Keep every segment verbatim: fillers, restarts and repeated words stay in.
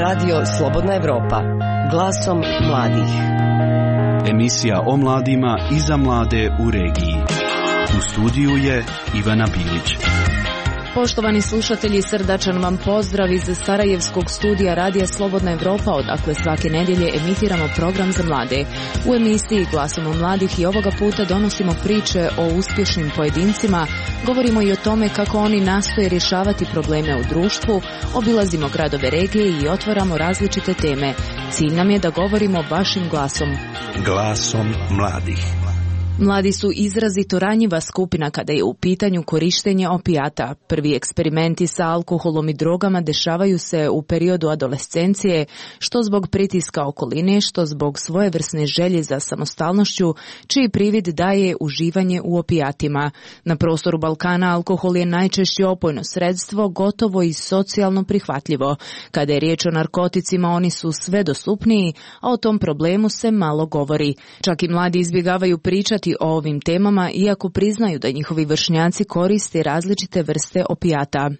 Radio Slobodna Evropa, glasom mladih. Emisija o mladima i za mlade u regiji. U studiju je Ivana Bilić. Poštovani slušatelji, srdačan vam pozdrav iz Sarajevskog studija Radija Slobodna Evropa, odakle svake nedjelje emitiramo program za mlade. U emisiji Glasom mladih i ovoga puta donosimo priče o uspješnim pojedincima, govorimo i o tome kako oni nastoje rješavati probleme u društvu, obilazimo gradove regije i otvaramo različite teme. Cilj nam je da govorimo vašim glasom. Glasom mladih. Mladi su izrazito ranjiva skupina kada je u pitanju korištenje opijata. Prvi eksperimenti sa alkoholom i drogama dešavaju se u periodu adolescencije, što zbog pritiska okoline, što zbog svojevrsne želje za samostalnošću, čiji privid daje uživanje u opijatima. Na prostoru Balkana alkohol je najčešće opojno sredstvo, gotovo i socijalno prihvatljivo. Kada je riječ o narkoticima, oni su sve dostupniji, a o tom problemu se malo govori. Čak i mladi izbjegavaju pričati o ovim temama, iako priznaju da njihovi vršnjaci koriste različite vrste opijata.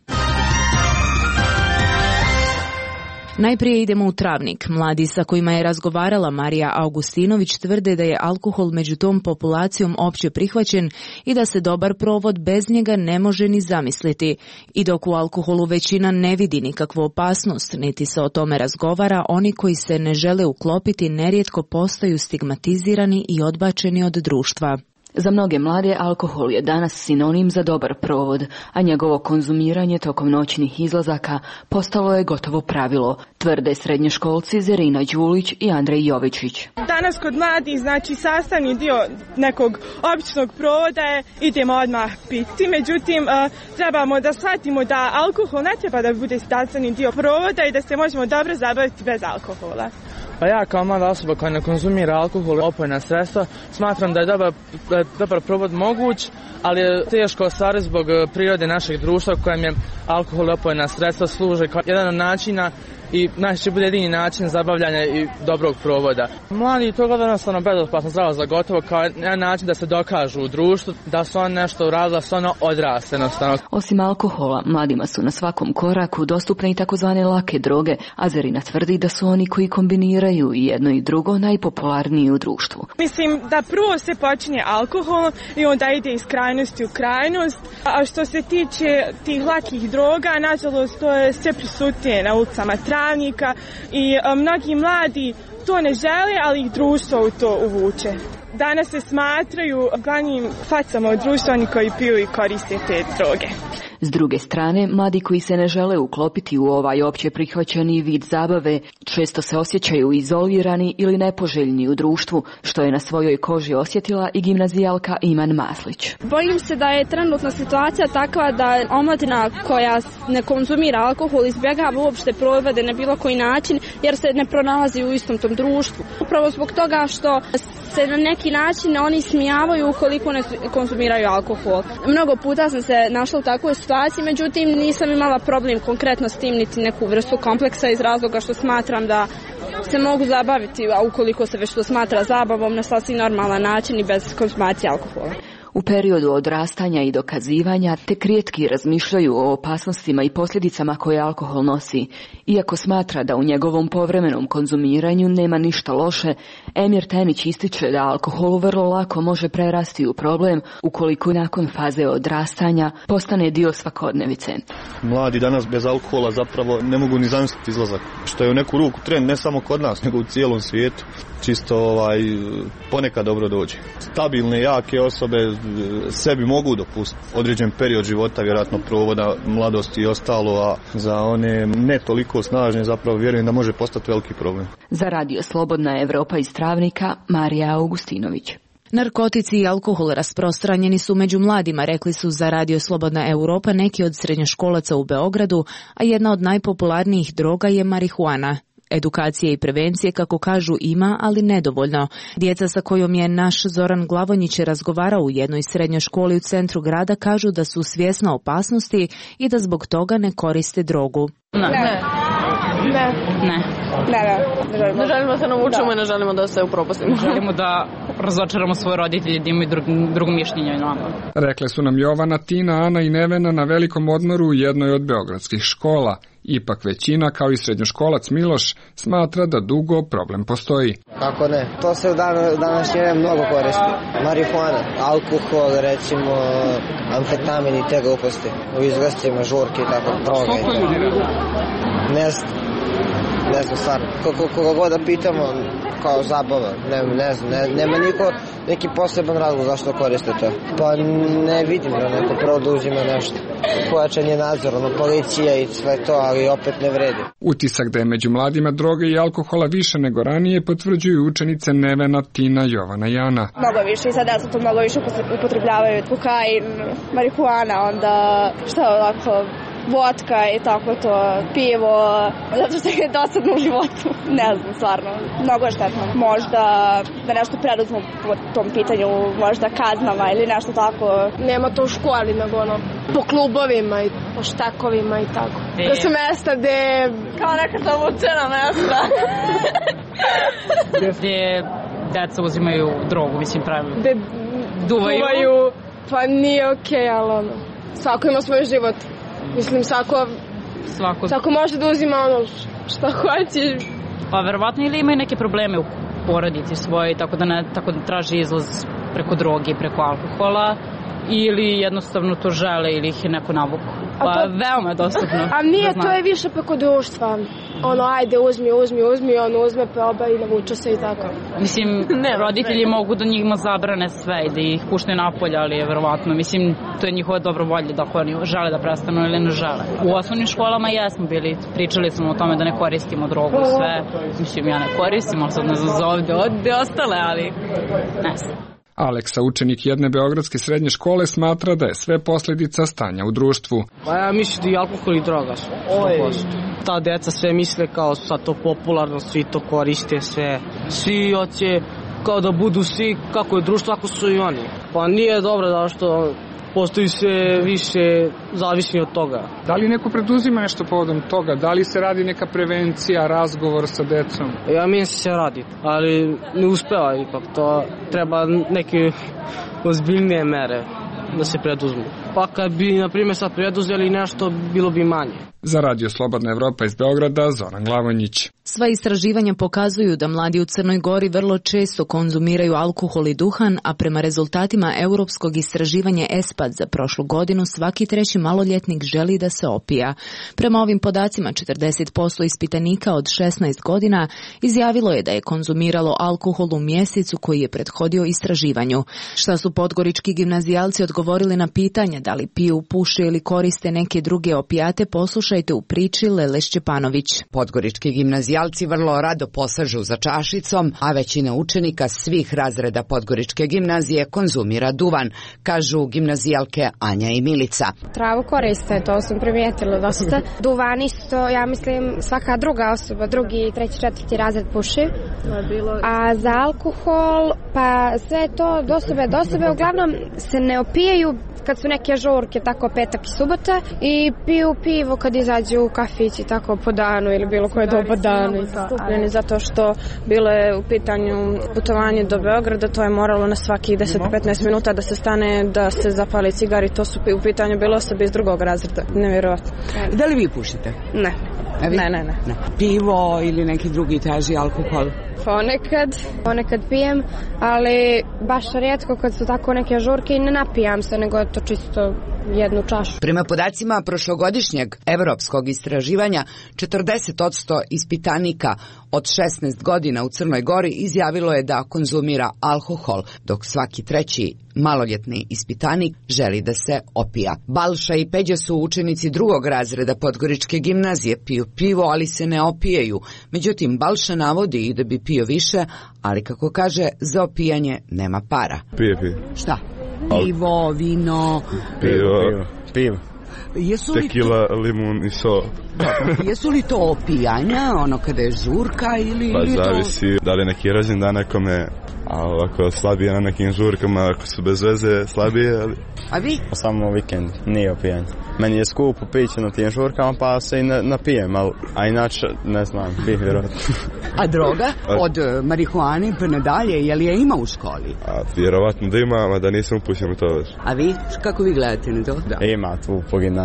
Najprije idemo u Travnik. Mladi sa kojima je razgovarala Marija Augustinović tvrde da je alkohol među tom populacijom opće prihvaćen i da se dobar provod bez njega ne može ni zamisliti. I dok u alkoholu većina ne vidi nikakvu opasnost, niti se o tome razgovara, oni koji se ne žele uklopiti nerijetko postaju stigmatizirani i odbačeni od društva. Za mnoge mlade alkohol je danas sinonim za dobar provod, a njegovo konzumiranje tokom noćnih izlazaka postalo je gotovo pravilo, tvrde srednjoškolci Zerina Đulić i Andrej Jovičić. Danas kod mladih, znači sastavni dio nekog običnog provoda je idemo odmah piti, međutim trebamo da shvatimo da alkohol ne treba da bude sastavni dio provoda i da se možemo dobro zabaviti bez alkohola. Pa ja kao mlada osoba koja ne konzumira alkohol i opojna sredstva smatram da je dobar, da je dobar provod moguć, ali je teško ostvariti zbog prirode našeg društva u kojem je alkohol i opojna sredstva služe kao jedan od načina i najčešće bude jedini način zabavljanja i dobrog provoda. Mladi to gledaju jednostavno bezopasno zdravo za gotovo kao jedan način da se dokažu u društvu, da su on nešto uradili, da su ono odraste jednostavno. Osim alkohola, mladima su na svakom koraku dostupne i takozvane lake droge, a Zerina tvrdi da su oni koji kombiniraju i jedno i drugo najpopularniji u društvu. Mislim da prvo se počinje alkoholom i onda ide iz krajnosti u krajnost, a što se tiče tih lakih droga, nažalost to je sve prisutnije na ulicama Travnika i a, mnogi mladi to ne žele, ali ih društvo u to uvuče. Danas se smatraju glavnim facama u društvu oni koji piju i koriste te droge. S druge strane, mladi koji se ne žele uklopiti u ovaj opće prihvaćeni vid zabave često se osjećaju izolirani ili nepoželjni u društvu, što je na svojoj koži osjetila i gimnazijalka Iman Maslić. Bojim se da je trenutna situacija takva da omladina koja ne konzumira alkohol izbjegava uopšte provode na bilo koji način jer se ne pronalazi u istom tom društvu. Upravo zbog toga što se na neki način oni smijavaju ukoliko ne konzumiraju alkohol. Mnogo puta sam se našla u takvoj situaciji, međutim nisam imala problem konkretno s tim niti neku vrstu kompleksa iz razloga što smatram da se mogu zabaviti, a ukoliko se već to smatra zabavom na sasvim normalan način i bez konzumacije alkohola. U periodu odrastanja i dokazivanja tek rijetki razmišljaju o opasnostima i posljedicama koje alkohol nosi. Iako smatra da u njegovom povremenom konzumiranju nema ništa loše, Emir Tenić ističe da alkohol vrlo lako može prerasti u problem ukoliko nakon faze odrastanja postane dio svakodnevice. Mladi danas bez alkohola zapravo ne mogu ni zamisliti izlazak, što je u neku ruku trend ne samo kod nas, nego u cijelom svijetu. Čisto ovaj, ponekad dobro dođe. Stabilne, jake osobe sebi mogu dopustiti određen period života, vjerojatno provoda, mladosti i ostalo, a za one ne toliko snažne zapravo vjerujem da može postati veliki problem. Za Radio Slobodna Evropa iz Travnika, Marija Augustinović. Narkotici i alkohol rasprostranjeni su među mladima, rekli su za Radio Slobodna Europa neki od srednjoškolaca u Beogradu, a jedna od najpopularnijih droga je marihuana. Edukacije i prevencije, kako kažu, ima, ali nedovoljno. Djeca sa kojom je naš Zoran Glavonjić razgovarao u jednoj srednjoj školi u centru grada kažu da su svjesna opasnosti i da zbog toga ne koriste drogu. Ne. Ne. Ne. Ne. Ne, ne. Želimo. Ne želimo da se navučemo i ne želimo da se upropastimo. Želimo da razočaramo svoje roditelje, da imaju drugo mišljenje i nama. Rekle su nam Jovana, Tina, Ana i Nevena na velikom odmoru u jednoj od beogradskih škola. Ipak većina, kao i srednjoškolac Miloš, smatra da dugo problem postoji. Kako ne? To se u današnje vreme mnogo koristi. Marihuana, alkohol, recimo amfetamin i te gluposti. U izgostima, žurke i tako, droga i tako. Ne znam, ne znam stvarno. Koga god da pitamo, kao zabava, ne, ne znam, ne, nema niko neki poseban razlog zašto koriste to. Pa ne vidim da neko pravo da uzima nešto. Pojačan je nadzor, ono, policija i sve to, ali opet ne vredi. Utisak da je među mladima droga i alkohola više nego ranije potvrđuju učenice Nevena, Tina, Jovana i Ana. Mnogo više i sad da se to mnogo više upotrebljavaju kokain, marihuana, onda šta ovako, vodka i tako to, pivo, zato što je dosadno u životu. Ne znam, stvarno, mnogo je štetno. Možda da nešto preduzmu po tom pitanju, možda kaznama ili nešto tako. Nema to u školi, nego ono, po klubovima i po štakovima i tako. E. To su mesta gde... Kao neka zavučena mesta. Gde deca uzimaju drogu, mislim, pravilno. Gde duvaju. duvaju. Pa nije okej, okay, ali ono, svako ima svoj život. Mislim, svako, svako. svako može da uzima ono šta hoće. Pa verovatno ili imaju neke probleme u porodici svoje, tako da ne tako da traži izlaz preko droge, preko alkohola, ili jednostavno to žele ili ih je neko navuku. Pa to, veoma je dostupno. A nije, to je više preko društva. Ono, ajde, uzmi, uzmi, uzmi, on uzme, proba i navuče se i tako. Mislim, ne, roditelji ne. mogu da njima zabrane sve i da ih puštaju napolje, ali je verovatno, mislim, to je njihova dobro volja da oni žele da prestanu ili ne žele. U osnovnim školama jesmo bili, pričali smo o tome da ne koristimo drogu, sve. Mislim, ja ne koristim, ali sad ne znam za ovde, ovde ostale, ali ne znam. Aleksa, učenik jedne beogradske srednje škole, smatra da je sve posljedica stanja u društvu. Pa ja mislim da i alkohol i droga su. Ta deca sve misle kao sad to popularno, svi to koriste, sve. Svi hoće kao da budu svi kako je društvo, ako su i oni. Pa nije dobro da što postoji sve više zavisni od toga. Da li neko preduzima nešto povodom toga? Da li se radi neka prevencija, razgovor sa decom? Ja mislim se radi, ali ne uspeva ipak. To treba neke ozbiljnije mere da se preduzmu. Pa kad bi, na primjer, sad preduzeli nešto, bilo bi manje. Za Radio Slobodna Evropa iz Beograda, Zoran Glavonjić. Sva istraživanja pokazuju da mladi u Crnoj Gori vrlo često konzumiraju alkohol i duhan, a prema rezultatima europskog istraživanja ESPAD za prošlu godinu svaki treći maloljetnik želi da se opija. Prema ovim podacima četrdeset posto ispitanika od šesnaest godina izjavilo je da je konzumiralo alkohol u mjesecu koji je prethodio istraživanju. Šta su podgorički gimnazijalci odgovorili na pitanje da li piju, puše ili koriste neke druge opijate, poslušajte u priči Lele Šćepanović. Podgorički gimnazijalci vrlo rado posežu za čašicom, a većina učenika svih razreda Podgoričke gimnazije konzumira duvan, kažu gimnazijalke Anja i Milica. Travu koriste, to sam primijetila dosta. Duvan isto, ja mislim, svaka druga osoba, drugi, treći, četvrti razred puši. A za alkohol, pa sve to dosobe, dosobe uglavnom se ne opijaju kad su neke žurke, tako petak i subota, i piju pivo kad izađu u kafić i tako po danu ili bilo koje doba dana. Skupljeni zato što bilo je u pitanju putovanje do Beograda, to je moralo na svaki deset do petnaest minuta da se stane, da se zapali cigari, to su u pitanju bilo osobe iz drugog razreda, nevjerovatno. Da li vi pušite? Ne. Ne, ne, ne, ne. Pivo ili neki drugi teži alkohol? Ponekad, ponekad pijem, ali baš rijetko kad su tako neke žurke i ne napijam se, nego je to čisto jednu čašu. Prema podacima prošlogodišnjeg evropskog istraživanja, četrdeset posto ispitanika od šesnaest godina u Crnoj Gori izjavilo je da konzumira alkohol, dok svaki treći maloljetni ispitanik želi da se opija. Balša i Peđa su učenici drugog razreda Podgoričke gimnazije, piju pivo, ali se ne opijaju. Međutim, Balša navodi i da bi pio više, ali kako kaže, za opijanje nema para. Pije, pije. Šta? Pivo, vino... Pivo, pivo. Jesu li Tekila, to... limun i so. Dobro, jesu li to opijanja, ono kada je žurka ili... Pa ili zavisi to... da li neki rođendan nekome, a ovako slabije na nekim žurkama, ako su bez veze slabije, ali... A vi? Samo vikend, nije opijanje. Meni je skupo piće na tim žurkama, pa se i napijem, ali, a inače, ne znam, bih vjerojatno. A droga? Od marihuane pa nadalje, je li je ima u školi? A vjerovatno da ima, a da nisam upućen u to već. A vi? Kako vi gledate na to? Da. Ima tu po gimnaziji.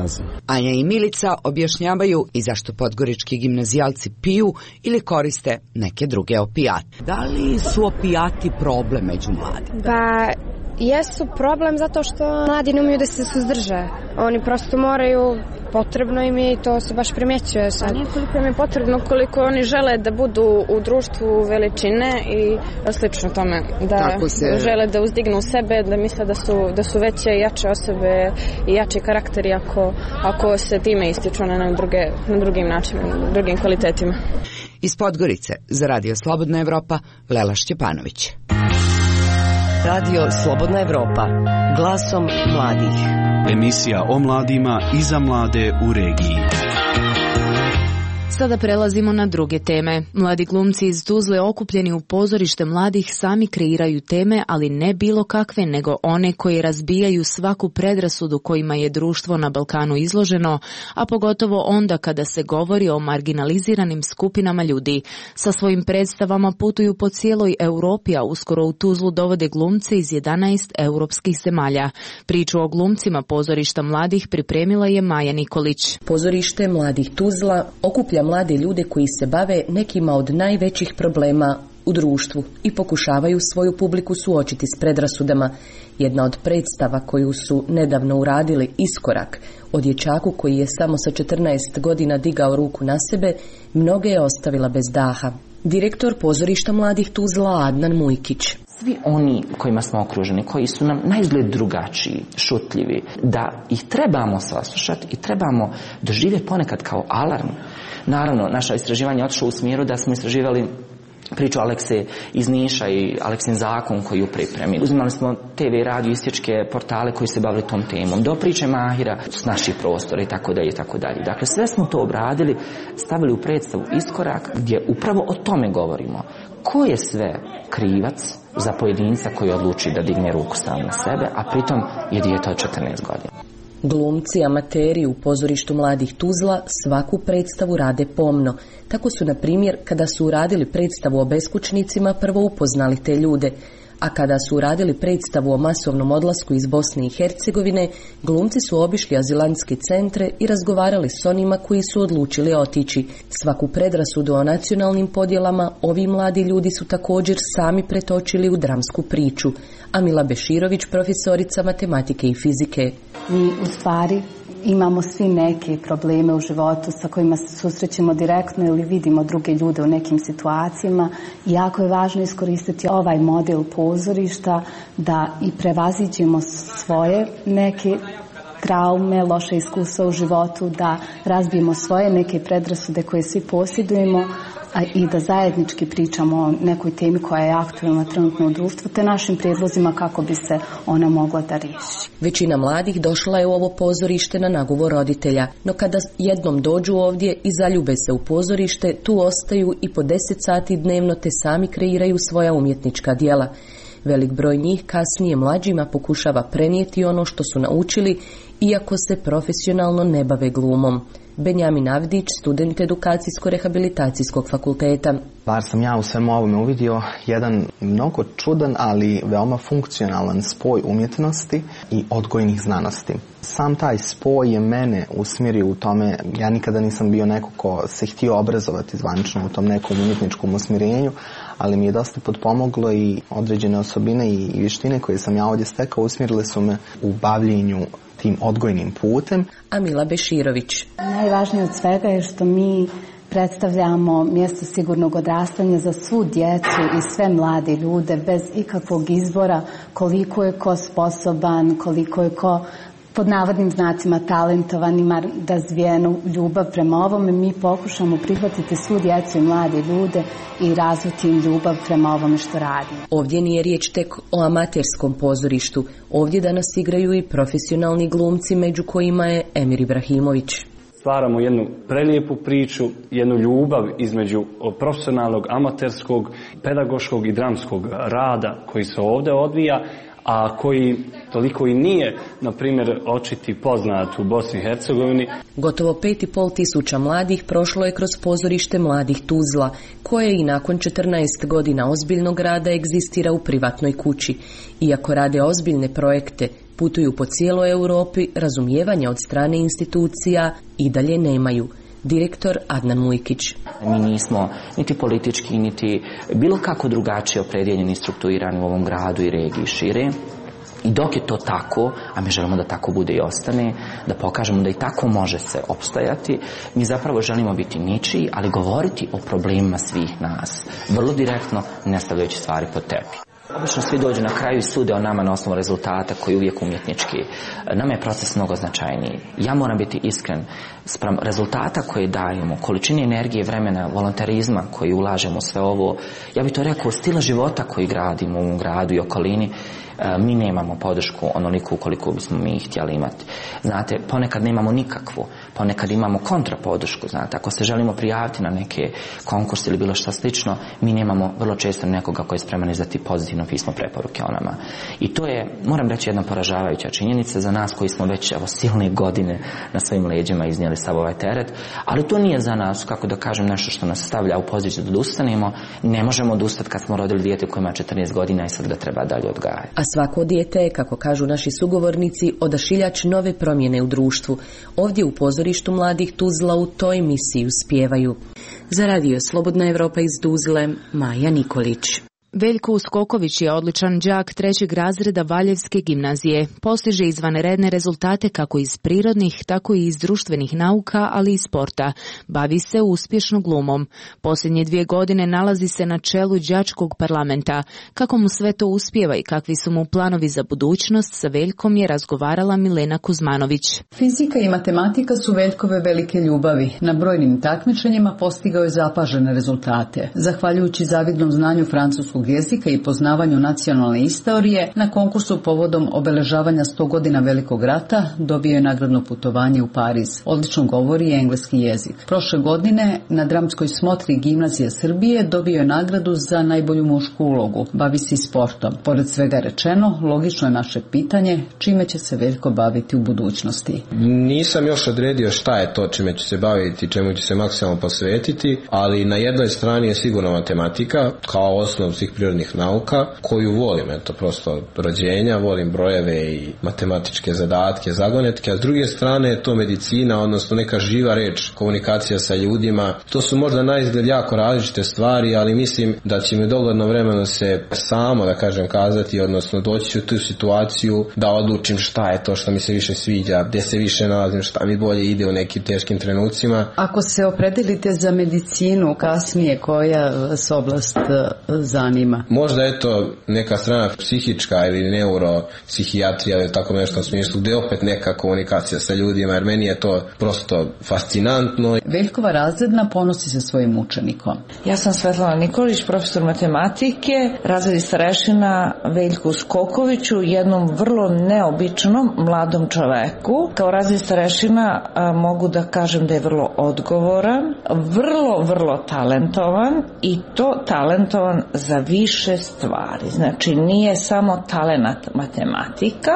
gimnaziji. Anja i Milica objašnjavaju i zašto podgorički gimnazijalci piju ili koriste neke druge opijate. Da li su opijati problem među mladima? Pa jesu problem zato što mladi ne umiju da se suzdrže. Oni prosto moraju, potrebno im je i to se baš primjećuje sad. Nije koliko im je potrebno, koliko oni žele da budu u društvu veličine i slično tome. Da se... žele da uzdignu sebe, da misle da su, da su veće i jače osobe i jači karakteri ako, ako se time ističu na, druge, na drugim načinima, na drugim kvalitetima. Iz Podgorice za Radio Slobodna Evropa, Lela Šćepanović. Radio Slobodna Evropa, glasom mladih. Emisija o mladima i za mlade u regiji. Sada prelazimo na druge teme. Mladi glumci iz Tuzle okupljeni u pozorište mladih sami kreiraju teme, ali ne bilo kakve, nego one koje razbijaju svaku predrasudu kojima je društvo na Balkanu izloženo, a pogotovo onda kada se govori o marginaliziranim skupinama ljudi. Sa svojim predstavama putuju po cijeloj Europi, a uskoro u Tuzlu dovode glumce iz jedanaest europskih zemalja. Priču o glumcima pozorišta mladih pripremila je Maja Nikolić. Pozorište mladih Tuzla okuplja mlade ljude koji se bave nekima od najvećih problema u društvu i pokušavaju svoju publiku suočiti s predrasudama. Jedna od predstava koju su nedavno uradili, Iskorak, o dječaku koji je samo sa četrnaest godina digao ruku na sebe, mnoge je ostavila bez daha. Direktor pozorišta mladih Tuzla Adnan Mujkić. Svi oni kojima smo okruženi, koji su nam naizgled drugačiji, šutljivi, da ih trebamo saslušati i trebamo doživjeti ponekad kao alarm. Naravno, naša istraživanja je otišlo u smjeru da smo istraživali priču Alekse iz Niša i Aleksin zakon koji je u pripremi. Uzimali smo te ve, radio, isječke, portale koji se bavili tom temom, do priče Mahira s naših prostora i tako dalje i tako dalje. Dakle, sve smo to obradili, stavili u predstavu Iskorak gdje upravo o tome govorimo. Ko je sve krivac za pojedinca koji odluči da digne ruku sam na sebe, a pritom je dijete od četrnaest godina. Glumci, amateri u pozorištu mladih Tuzla svaku predstavu rade pomno. Tako su, na primjer, kada su uradili predstavu o beskućnicima, prvo upoznali te ljude, a kada su uradili predstavu o masovnom odlasku iz Bosne i Hercegovine, glumci su obišli azilantske centre i razgovarali s onima koji su odlučili otići. Svaku predrasudu o nacionalnim podjelama ovi mladi ljudi su također sami pretočili u dramsku priču. Amila Beširović, profesorica matematike i fizike. Mi u stvari imamo svi neke probleme u životu sa kojima se susrećemo direktno ili vidimo druge ljude u nekim situacijama. Jako je važno iskoristiti ovaj model pozorišta da i prevaziđemo svoje neke traume, loše iskustva u životu, da razbijemo svoje neke predrasude koje svi posjedujemo, a i da zajednički pričamo o nekoj temi koja je aktualna trenutno u društvu, te našim prijedlozima kako bi se ona mogla da riješi. Većina mladih došla je u ovo pozorište na nagovor roditelja, no kada jednom dođu ovdje i zaljube se u pozorište, tu ostaju i po deset sati dnevno te sami kreiraju svoja umjetnička djela. Velik broj njih kasnije mlađima pokušava prenijeti ono što su naučili, iako se profesionalno ne bave glumom. Benjamin Avdić, student edukacijsko-rehabilitacijskog fakulteta. Bar sam ja u svemu ovome uvidio jedan mnogo čudan, ali veoma funkcionalan spoj umjetnosti i odgojnih znanosti. Sam taj spoj je mene usmjerio u tome, ja nikada nisam bio neko ko se htio obrazovati zvanično u tom nekom umjetničkom usmjerenju, ali mi je dosta potpomoglo i određene osobine i vještine koje sam ja ovdje stekao usmjerile su me u bavljenju tim odgojnim putem. Amila Beširović. Najvažnije od svega je što mi predstavljamo mjesto sigurnog odrastanja za svu djecu i sve mlade ljude bez ikakvog izbora, koliko je ko sposoban, koliko je ko pod navodnim znacima talentovan, ima razvijenu ljubav prema ovome. Mi pokušamo prihvatiti svu djecu i mlade ljude i razviti im ljubav prema ovome što radimo. Ovdje nije riječ tek o amaterskom pozorištu. Ovdje danas igraju i profesionalni glumci, među kojima je Emir Ibrahimović. Stvaramo jednu prelijepu priču, jednu ljubav između profesionalnog, amaterskog, pedagoškog i dramskog rada koji se ovdje odvija, a koji toliko i nije, na primjer, očiti poznat u Bosni i Hercegovini. Gotovo pet i pol tisuća mladih prošlo je kroz pozorište mladih Tuzla, koje i nakon četrnaest godina ozbiljnog rada egzistira u privatnoj kući. Iako rade ozbiljne projekte, Putuju po cijeloj Europi, razumijevanja od strane institucija i dalje nemaju. Direktor Adnan Mujkić. Mi nismo niti politički, niti bilo kako drugačije opredjeljeni i strukturirani u ovom gradu i regiji šire. I dok je to tako, a mi želimo da tako bude i ostane, da pokažemo da i tako može se opstajati, mi zapravo želimo biti ničiji, ali govoriti o problemima svih nas. Vrlo direktno, ne stavljajući stvari pod tepih. Obično svi dođu na kraju i sude o nama na osnovu rezultata koji je uvijek umjetnički. Nama je proces mnogo značajniji. Ja moram biti iskren spram rezultata koje dajemo, količine energije, vremena, volontarizma koji ulažemo sve ovo. Ja bih to rekao, stila života koji gradimo u ovom gradu i okolini. Mi nemamo podršku onoliku koliko bismo mi htjeli imati. Znate, ponekad nemamo nikakvu, ponekad imamo kontrapodršku, znate, ako se želimo prijaviti na neke konkurse ili bilo šta slično, mi nemamo vrlo često nekoga koji je spreman izdati pozitivno pismo preporuke o nama. I to je, moram reći, jedna poražavajuća činjenica za nas koji smo već, evo, silne godine na svojim leđima iznijeli sav ovaj teret, ali to nije za nas, kako da kažem, nešto što nas stavlja u poziciju da odustanemo. Ne možemo odustati kad smo rodili dijete koje ima četrnaest godina i sad ga treba dalje odgajati. A svako dijete je, kako kažu naši sugovornici, odašiljač nove promjene u društvu. Ovdje u pozorištu mladih Tuzla u toj emisiji uspijevaju. Za radio Slobodna Evropa iz Tuzle, Maja Nikolić. Veljko Uskoković je odličan đak trećeg razreda Valjevske gimnazije. Postiže izvanredne rezultate kako iz prirodnih, tako i iz društvenih nauka, ali i sporta. Bavi se uspješno glumom. Posljednje dvije godine nalazi se na čelu đačkog parlamenta. Kako mu sve to uspijeva i kakvi su mu planovi za budućnost, sa Veljkom je razgovarala Milena Kuzmanović. Fizika i matematika su Veljkove velike ljubavi. Na brojnim takmičenjima postigao je zapažene rezultate. Zahvaljujući zavidnom znanju francuskog jezika i poznavanju nacionalne istorije, na konkursu povodom obeležavanja sto godina Velikog rata dobio je nagradno putovanje u Pariz. Odlično govori engleski jezik. Prošle godine na dramskoj smotri Gimnazije Srbije dobio je nagradu za najbolju mušku ulogu. Bavi se sportom. Pored svega rečeno, logično je naše pitanje čime će se Veljko baviti u budućnosti. Nisam još odredio šta je to čime ću se baviti, čemu ću se maksimalno posvetiti, ali na jednoj strani je sigurno matematika kao osnov svih prirodnih nauka, koju volim, eto, prosto rođenja, volim brojeve i matematičke zadatke, zagonetke, a s druge strane je to medicina, odnosno neka živa reč, komunikacija sa ljudima. To su možda na izgled jako različite stvari, ali mislim da će mi dogledno vremeno se samo, da kažem, kazati, odnosno doći u tu situaciju da odlučim šta je to što mi se više sviđa, gdje se više nalazim, šta mi bolje ide u nekim teškim trenucima. Ako se opredelite za medicinu kasnije, koja vas oblast zanima? Možda je to neka strana psihička ili neuropsihijatrija ili tako nešto u smislu, gdje opet neka komunikacija sa ljudima, jer meni je to prosto fascinantno. Veljkova razredna ponosi se svojim učenikom. Ja sam Svetlana Nikolić, profesor matematike, razredi starešina Veljku Uskokoviću, jednom vrlo neobičnom mladom čoveku. Kao razredi starešina a, mogu da kažem da je vrlo odgovoran, vrlo, vrlo talentovan i to talentovan za više stvari. Znači nije samo talenat matematika,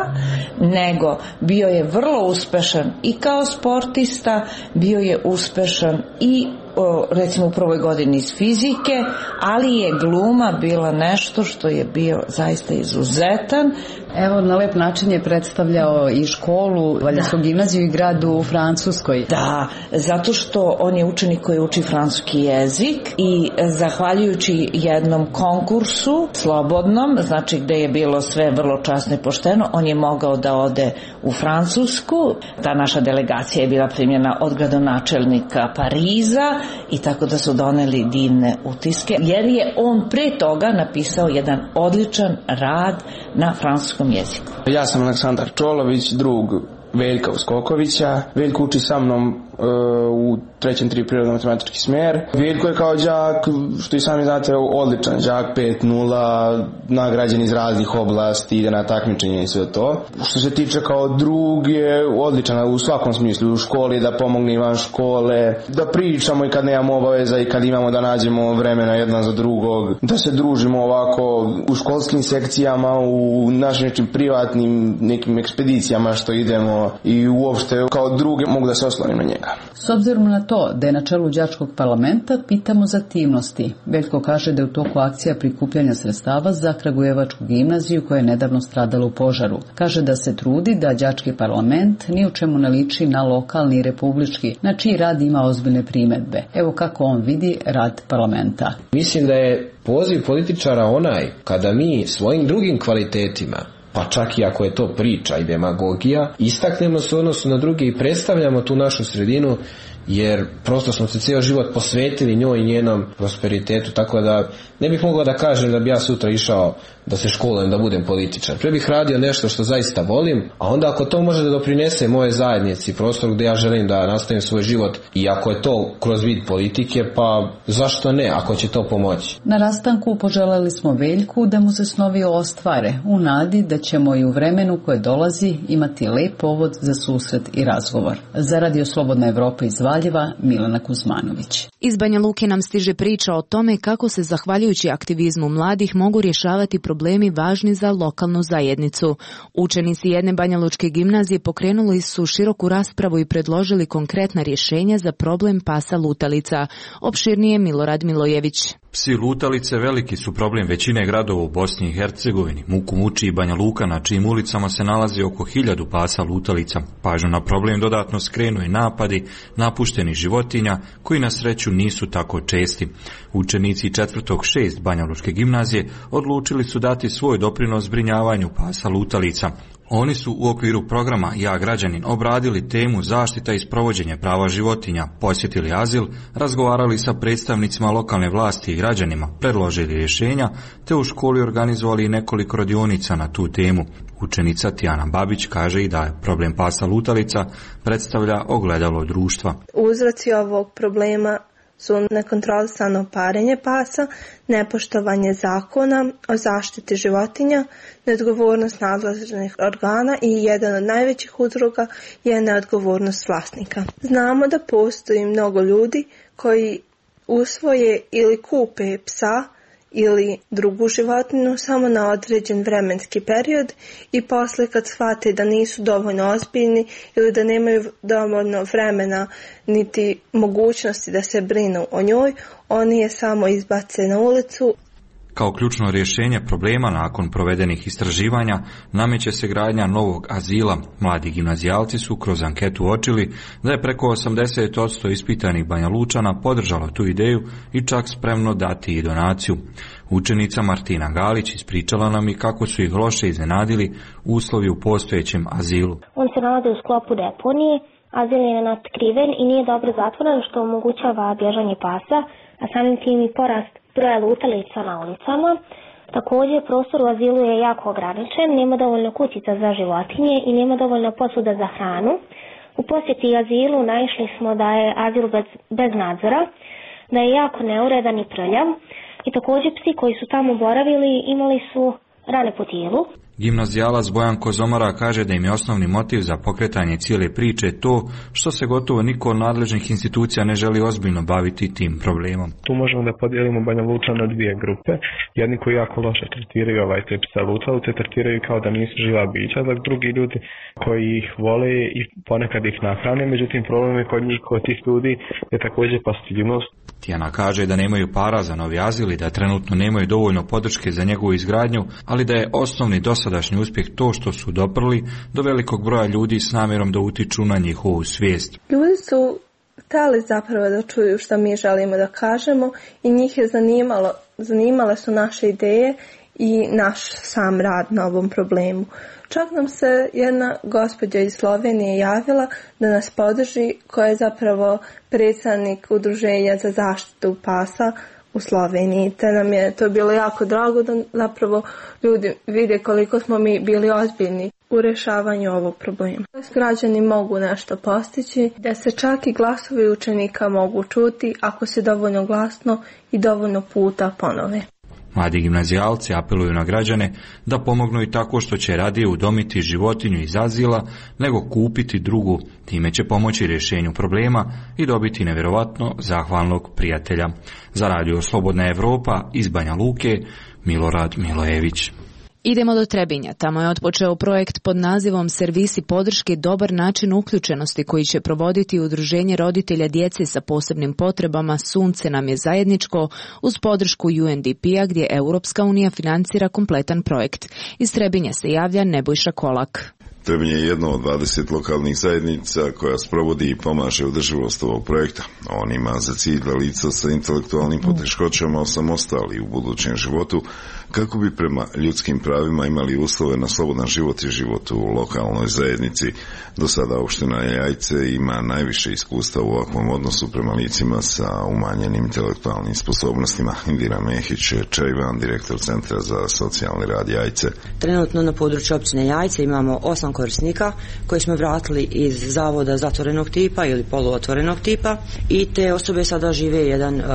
nego bio je vrlo uspešan i kao sportista, bio je uspešan i recimo u prvoj godini iz fizike, ali je gluma bila nešto što je bio zaista izuzetan. Evo, na lep način je predstavljao i školu, Valjevsku gimnaziju i grad u Francuskoj. Da, zato što on je učenik koji uči francuski jezik i zahvaljujući jednom konkursu slobodnom, znači gde je bilo sve vrlo časno i pošteno, on je mogao da ode u Francusku. Ta naša delegacija je bila primljena od gradonačelnika Pariza i tako da su doneli divne utiske, jer je on pre toga napisao jedan odličan rad na francuskom jeziku. Ja sam Aleksandar Čolović, drug Veljka Uskokovića. Veljko uči sa mnom e, u trećem tri prirodno matematički smjer. Veljko je kao đak, što i sami znate, odličan đak, pet nula, nagrađen iz raznih oblasti, ide na takmičenje i sve to. Što se tiče kao drug, je odličan u svakom smislu, u školi da pomogne i van škole, da pričamo i kad nemamo obaveza i kad imamo da nađemo vremena jedan za drugog, da se družimo ovako u školskim sekcijama, u našim nekim privatnim nekim ekspedicijama što idemo. normalno i uopšte kao druge mogu da se oslonim na njega. S obzirom na to da je na čelu đačkog parlamenta, pitamo za aktivnosti. Veljko kaže da je u toku akcija prikupljanja sredstava za Kragujevačku gimnaziju koja je nedavno stradala u požaru. Kaže da se trudi da đački parlament ni u čemu ne liči na lokalni i republički, na čiji rad ima ozbiljne primedbe. Evo kako on vidi rad parlamenta. Mislim da je poziv političara onaj kada mi svojim drugim kvalitetima, pa čak i ako je to priča i demagogija, istaknemo se u odnosu na druge i predstavljamo tu našu sredinu, jer prosto smo se cijel život posvetili njoj i njenom prosperitetu, tako da ne bih mogla da kažem da bi ja sutra išao da se školujem da budem političar. Pre bih radio nešto što zaista volim, a onda ako to može da doprinese moje zajednici, prostor gdje ja želim da nastavim svoj život, i ako je to kroz vid politike, pa zašto ne, ako će to pomoći. Na rastanku poželjeli smo Veljku da mu se snovi ostvare, u nadi da ćemo i u vremenu koje dolazi imati lep povod za susret i razgovor. Za Radio Slobodna Evropa iz Valjeva, Milena Kuzmanović. Iz Banja Luke nam stiže priča o tome kako se zahvaljujući aktivizmu mladih mogu rješavati problemi važni za lokalnu zajednicu. Učenici jedne banjalučke gimnazije pokrenuli su široku raspravu i predložili konkretna rješenja za problem pasa lutalica. Opširnije Milorad Milojević. Psi lutalice veliki su problem većine gradova u Bosni i Hercegovini. Muku muči i Banja Luka, na čijim ulicama se nalazi oko hiljadu pasa lutalica. Pažnju na problem dodatno skrenu i napadi napuštenih životinja, koji na sreću nisu tako česti. Učenici četvrtog šest Banjalučke gimnazije odlučili su dati svoj doprinos zbrinjavanju pasa lutalica. Oni su u okviru programa Ja građanin obradili temu zaštita i sprovođenje prava životinja, posjetili azil, razgovarali sa predstavnicima lokalne vlasti i građanima, predložili rješenja, te u školi organizovali nekoliko radionica na tu temu. Učenica Tijana Babić kaže i da je problem pasa lutalica predstavlja ogledalo društva. Uzroci ovog problema su nekontrolisano parenje pasa, nepoštovanje zakona o zaštiti životinja, neodgovornost nadležnih organa i jedan od najvećih uzroka je neodgovornost vlasnika. Znamo da postoji mnogo ljudi koji usvoje ili kupe psa ili drugu životinju samo na određen vremenski period i poslije kad shvate da nisu dovoljno ozbiljni ili da nemaju dovoljno vremena niti mogućnosti da se brinu o njoj, oni je samo izbace na ulicu. Kao ključno rješenje problema nakon provedenih istraživanja nameće se gradnja novog azila. Mladi gimnazijalci su kroz anketu uočili da je preko osamdeset posto ispitanih Banjalučana podržalo tu ideju i čak spremno dati i donaciju. Učenica Martina Galić ispričala nam i kako su ih loše iznenadili uslovi u postojećem azilu. On se nalazi u sklopu deponije, azil je natkriven i nije dobro zatvoren, što omogućava bježanje pasa, a samim tim i porast broja lutalica na ulicama. Također, prostor u azilu je jako ograničen, nema dovoljno kućica za životinje i nema dovoljno posuda za hranu. U posjeti azilu naišli smo da je azil bez, bez nadzora, da je jako neuredan i prljav i također psi koji su tamo boravili imali su rane po tijelu. Gimnazijalac Bojan Kozomara kaže da im je osnovni motiv za pokretanje cijele priče to što se gotovo niko od nadležnih institucija ne želi ozbiljno baviti tim problemom. Tu možemo da podijelimo Banja Luča na dvije grupe. Jedni koji jako loše tretiraju ovaj te psa lutalice, tretiraju kao da nisu živa bića, dok drugi ljudi koji ih vole i ponekad ih nahrane, međutim problem je kod njih, kod tih ljudi je također pasivnost. Tijana kaže da nemaju para za novi azil i da trenutno nemaju dovoljno podrške za njegovu izgradnju, ali da je osnovni dosadašnji uspjeh to što su doprli do velikog broja ljudi s namjerom da utiču na njihovu svijest. Ljudi su htjeli zapravo da čuju što mi želimo da kažemo i njih je zanimalo, zanimale su naše ideje i naš sam rad na ovom problemu. Čak nam se jedna gospođa iz Slovenije javila da nas podrži, koja je zapravo predstavnik udruženja za zaštitu pasa u Sloveniji. Te nam je to bilo jako drago da zapravo ljudi vide koliko smo mi bili ozbiljni u rješavanju ovog problema. Građani mogu nešto postići, da se čak i glasovi učenika mogu čuti ako se dovoljno glasno i dovoljno puta ponove. Mladi gimnazijalci apeluju na građane da pomognu i tako što će radije udomiti životinju iz azila nego kupiti drugu. Time će pomoći rješenju problema i dobiti nevjerovatno zahvalnog prijatelja. Za Radio Slobodna Evropa iz Banja Luke, Milorad Milojević. Idemo do Trebinja. Tamo je otpočeo projekt pod nazivom Servisi podrške dobar način uključenosti koji će provoditi Udruženje roditelja djece sa posebnim potrebama Sunce nam je zajedničko uz podršku U N D P-a gdje Europska unija financira kompletan projekt. Iz Trebinja se javlja Nebojša Kolak. Trebinje je jedno od dvadeset lokalnih zajednica koja sprovodi i pomaže održivost ovog projekta. On ima za cilj da lica sa intelektualnim poteškoćama osamostali u budućem životu kako bi prema ljudskim pravima imali uslove na slobodan život i život u lokalnoj zajednici. Do sada opština Jajce ima najviše iskustva u ovakvom odnosu prema licima sa umanjenim intelektualnim sposobnostima. Indira Mehić-Čejvan, direktor Centra za socijalni rad Jajce. Trenutno na području općine Jajce imamo osam korisnika koji smo vratili iz zavoda zatvorenog tipa ili poluotvorenog tipa i te osobe sada žive jedan uh,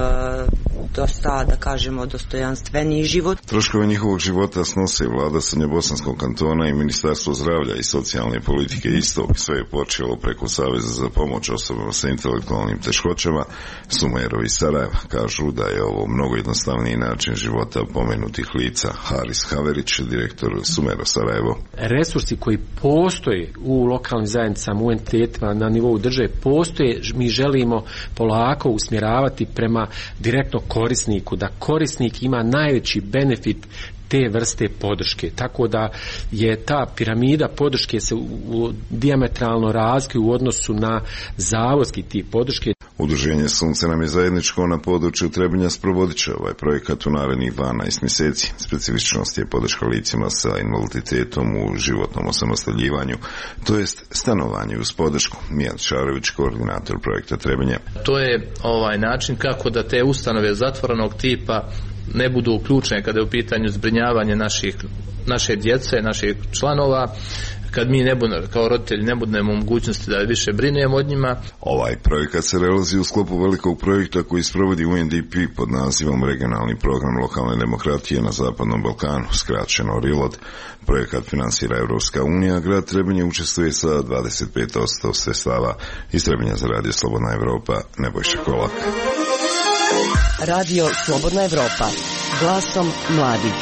dosta, da kažemo, dostojanstveniji život. Troškove njihovog života snose vlada Srednjobosanskog kantona i Ministarstvo zdravlja i socijalne politike istog. Sve je počelo preko Saveza za pomoć osobama sa intelektualnim teškoćama. Sumerovi Sarajeva kažu da je ovo mnogo jednostavniji način života pomenutih lica. Haris Haverić, direktor Sumero Sarajevo. Resursi koji postoje u lokalnim zajednicama, u entitetima na nivou države postoje, mi želimo polako usmjeravati prema direktno korisniku, da korisnik ima najveći benefit te vrste podrške. Tako da je ta piramida podrške se u dijametralno razlikuje u odnosu na zavodski tip podrške. Udruženje Sunce nam je zajedničko na području Trebinja sprovodit će ovaj projekat u narednih dvanaest mjeseci. Specifičnost je podrška licima sa invaliditetom u životnom osamostaljivanju, to jest stanovanju uz podršku. Mijan Šarović, koordinator projekta Trebinja. To je ovaj način kako da te ustanove zatvorenog tipa ne budu ključne kada je u pitanju zbrinjavanje naših, naše djece, naših članova, kad mi ne budemo, kao roditelji ne budemo mogućnosti da više brinemo od njima. Ovaj projekat se realizuje u sklopu velikog projekta koji sprovodi U N D P pod nazivom Regionalni program lokalne demokratije na Zapadnom Balkanu, skraćeno R I L O D. Projekat finansira Europska unija, grad Trebinje učestvuje sa dvadeset pet posto sredstava. Iz Trebinja za Radio Slobodna Evropa, Nebojša Kolak. Radio Slobodna Evropa, glasom mladih.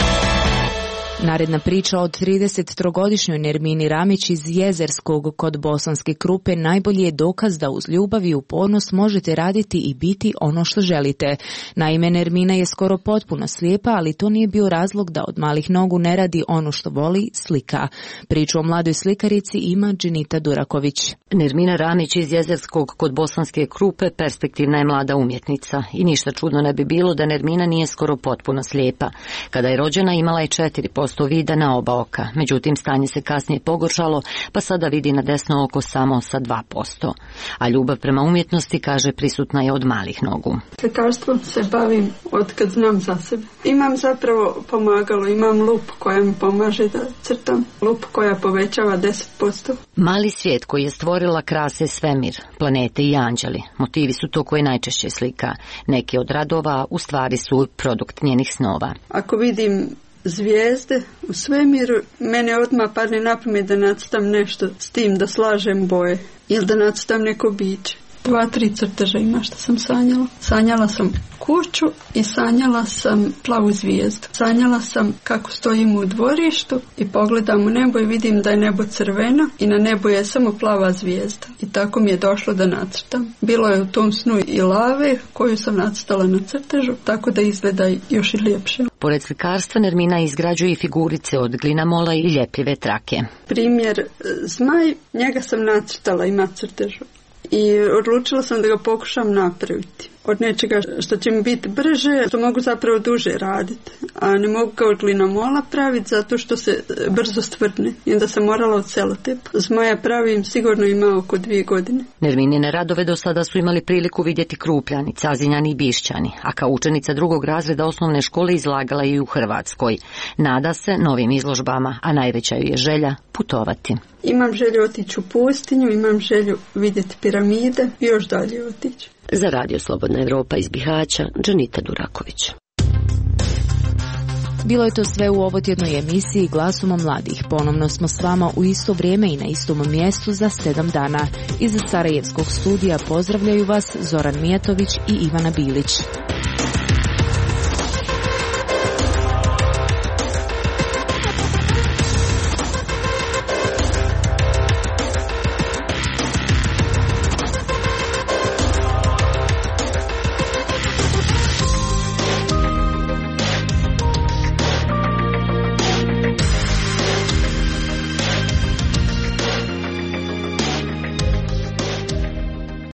Naredna priča od tridesettrogodišnjoj Nermini Ramić iz Jezerskog kod Bosanske Krupe najbolji je dokaz da uz ljubav i upornost možete raditi i biti ono što želite. Naime, Nermina je skoro potpuno slijepa, ali to nije bio razlog da od malih nogu ne radi ono što voli, slika. Priču o mladoj slikarici ima Dženita Duraković. Nermina Ramić iz Jezerskog kod Bosanske Krupe perspektivna je mlada umjetnica i ništa čudno ne bi bilo da Nermina nije skoro potpuno slijepa. Kada je rođena imala je četiri posto vida na oba oka, međutim stanje se kasnije pogoršalo, pa sada vidi na desno oko samo sa dva posto. A ljubav prema umjetnosti, kaže, prisutna je od malih nogu. Slikarstvom se bavim od kad znam za sebe. Imam zapravo pomagalo, imam lupu koja mi pomaže da crtam, lupu koja povećava deset posto. Mali svijet koji je stvorila krase svemir, planete i anđeli. Motivi su to koje najčešće slika. Neki od radova u stvari su produkt njenih snova. Ako vidim zvijezde u svemiru, mene odmah padne na pamet da nacrtam nešto s tim, da slažem boje ili da nacrtam neko biće. Dva, tri crteža ima što sam sanjala. Sanjala sam kuću i sanjala sam plavu zvijezdu. Sanjala sam kako stojim u dvorištu i pogledam u nebo i vidim da je nebo crveno i na nebu je samo plava zvijezda. I tako mi je došlo da nacrtam. Bilo je u tom snu i lave koju sam nacrtala na crtežu, tako da izgleda još i ljepše. Pored slikarstva Nermina izgrađuje i figurice od glinamola i ljepljive trake. Primjer, zmaj, njega sam nacrtala, ima crtežu. I odlučila sam da ga pokušam napraviti. Od nečega što će mi biti brže, to mogu zapravo duže raditi. A ne mogu kao glinamola praviti zato što se brzo stvrdne. I onda sam morala od celotepa. Zmaja pravim sigurno ima oko dvije godine. Nerminine radove do sada su imali priliku vidjeti Krupljani, Cazinjani i Bišćani, a kao učenica drugog razreda osnovne škole izlagala je i u Hrvatskoj. Nada se novim izložbama, a najveća ju je želja putovati. Imam želju otići u pustinju, imam želju vidjeti piramide i još dalje otići. Za Radio Slobodna Evropa iz Bihaća, Dženita Duraković. Bilo je to sve u ovotjednoj emisiji Glasom mladih. Ponovno smo s vama u isto vrijeme i na istom mjestu za sedam dana. Iz Sarajevskog studija pozdravljaju vas Zoran Mijatović i Ivana Bilić.